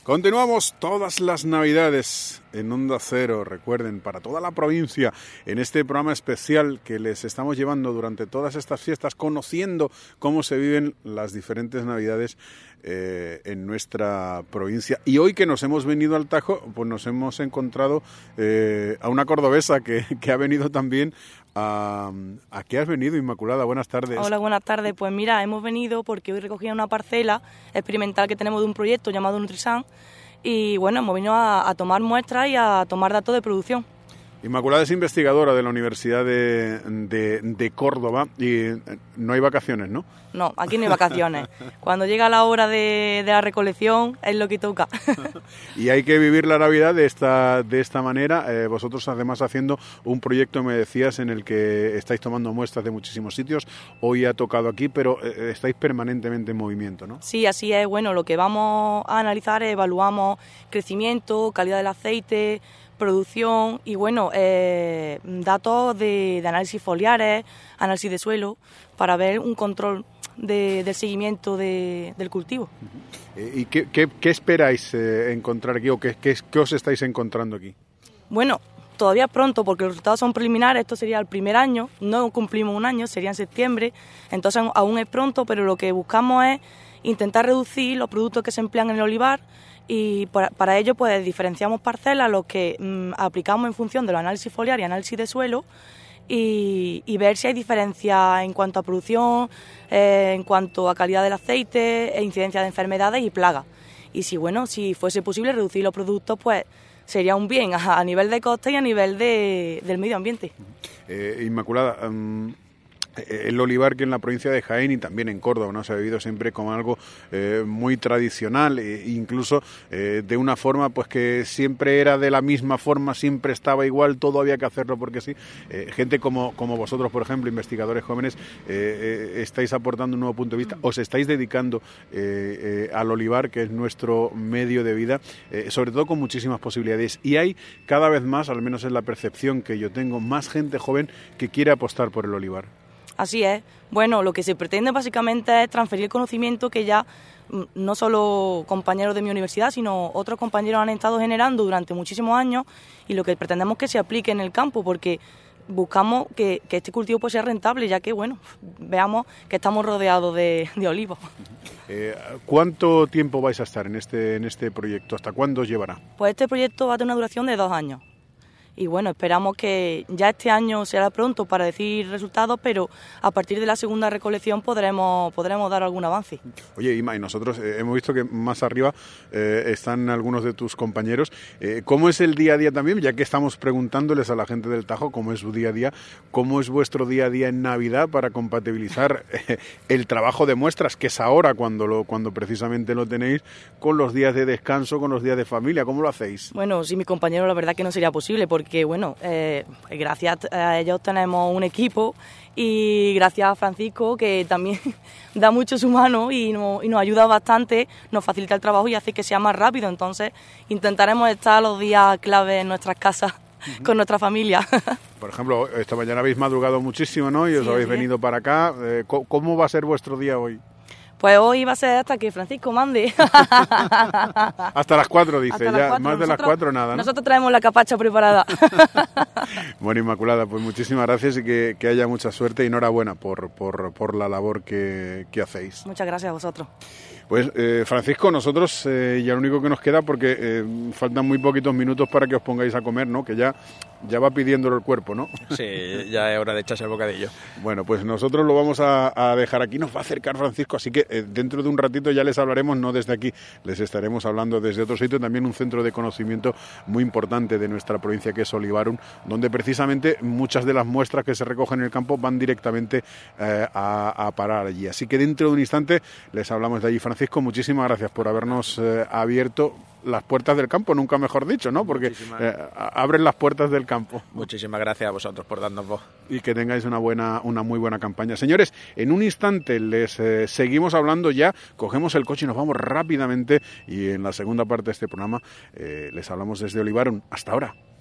Continuamos todas las Navidades en Onda Cero, recuerden, para toda la provincia, en este programa especial que les estamos llevando durante todas estas fiestas, conociendo cómo se viven las diferentes Navidades en nuestra provincia. Y hoy que nos hemos venido al Tajo, pues nos hemos encontrado a una cordobesa que ha venido también ¿A qué has venido, Inmaculada? Buenas tardes. Hola, buenas tardes. Pues mira, hemos venido porque hoy recogía una parcela experimental que tenemos de un proyecto llamado Nutrisan y bueno, hemos venido a tomar muestras y a tomar datos de producción. Inmaculada es investigadora de la Universidad de Córdoba y no hay vacaciones, ¿no? No, aquí no hay vacaciones. Cuando llega la hora de la recolección es lo que toca. Y hay que vivir la Navidad de esta manera. Vosotros además haciendo un proyecto, me decías, en el que estáis tomando muestras de muchísimos sitios. Hoy ha tocado aquí, pero estáis permanentemente en movimiento, ¿no? Sí, así es. Bueno, lo que vamos a analizar es evaluamos crecimiento, calidad del aceite, producción y bueno, datos de análisis foliares, análisis de suelo, para ver un control del seguimiento del cultivo. ¿Y qué esperáis encontrar aquí o qué os estáis encontrando aquí? Bueno, todavía es pronto porque los resultados son preliminares, esto sería el primer año, no cumplimos un año, sería en septiembre, entonces aún es pronto, pero lo que buscamos es intentar reducir los productos que se emplean en el olivar y para ello pues diferenciamos parcelas, los que aplicamos en función de los análisis foliares y análisis de suelo y ver si hay diferencia en cuanto a producción, en cuanto a calidad del aceite, e incidencia de enfermedades y plagas. Y si fuese posible reducir los productos, pues sería un bien a nivel de coste y a nivel del medio ambiente. Inmaculada, el olivar que en la provincia de Jaén y también en Córdoba, ¿no?, se ha vivido siempre como algo muy tradicional, incluso de una forma pues que siempre era de la misma forma, siempre estaba igual, todo había que hacerlo porque sí. Gente como vosotros, por ejemplo, investigadores jóvenes, estáis aportando un nuevo punto de vista, os estáis dedicando al olivar, que es nuestro medio de vida, sobre todo con muchísimas posibilidades. Y hay cada vez más, al menos es la percepción que yo tengo, más gente joven que quiere apostar por el olivar. Así es. Bueno, lo que se pretende básicamente es transferir el conocimiento que ya no solo compañeros de mi universidad, sino otros compañeros han estado generando durante muchísimos años y lo que pretendemos es que se aplique en el campo porque buscamos que este cultivo pues sea rentable, ya que, bueno, veamos que estamos rodeados de olivos. ¿Cuánto tiempo vais a estar en este proyecto? ¿Hasta cuándo os llevará? Pues este proyecto va a tener una duración de 2 años. Y bueno, esperamos que ya este año será pronto para decir resultados, pero a partir de la segunda recolección podremos dar algún avance. Oye, Ima, y nosotros hemos visto que más arriba están algunos de tus compañeros. ¿Cómo es el día a día también? Ya que estamos preguntándoles a la gente del Tajo cómo es su día a día, cómo es vuestro día a día en Navidad para compatibilizar el trabajo de muestras, que es ahora cuando precisamente lo tenéis, con los días de descanso, con los días de familia. ¿Cómo lo hacéis? Bueno, sí, mi compañero, la verdad que no sería posible porque bueno, gracias a ellos tenemos un equipo y gracias a Francisco, que también da mucho su mano y nos ayuda bastante, nos facilita el trabajo y hace que sea más rápido. Entonces intentaremos estar los días clave en nuestras casas con nuestra familia. Por ejemplo, esta mañana habéis madrugado muchísimo, ¿no? Y os habéis venido para acá. ¿Cómo va a ser vuestro día hoy? Pues hoy va a ser hasta que Francisco mande. Hasta las 4, dice. Hasta ya las 4. Más de las 4 nada, ¿no? Nosotros traemos la capacha preparada. Bueno, Inmaculada, pues muchísimas gracias y que haya mucha suerte y enhorabuena por la labor que hacéis. Muchas gracias a vosotros. Pues Francisco, nosotros ya lo único que nos queda, porque faltan muy poquitos minutos para que os pongáis a comer, ¿no? Que ya va pidiéndolo el cuerpo, ¿no? Sí, ya es hora de echarse el bocadillo. Bueno, pues nosotros lo vamos a dejar aquí, nos va a acercar Francisco, así que dentro de un ratito ya les hablaremos, no desde aquí, les estaremos hablando desde otro sitio, también un centro de conocimiento muy importante de nuestra provincia, que es Olivarum, donde precisamente muchas de las muestras que se recogen en el campo van directamente a parar allí. Así que dentro de un instante les hablamos de allí. Francisco, muchísimas gracias por habernos abierto las puertas del campo, nunca mejor dicho, ¿no? Porque abren las puertas del campo. Muchísimas gracias a vosotros por darnos voz. Y que tengáis una muy buena campaña. Señores, en un instante les seguimos hablando ya, cogemos el coche y nos vamos rápidamente y en la segunda parte de este programa les hablamos desde Olivarum. Hasta ahora.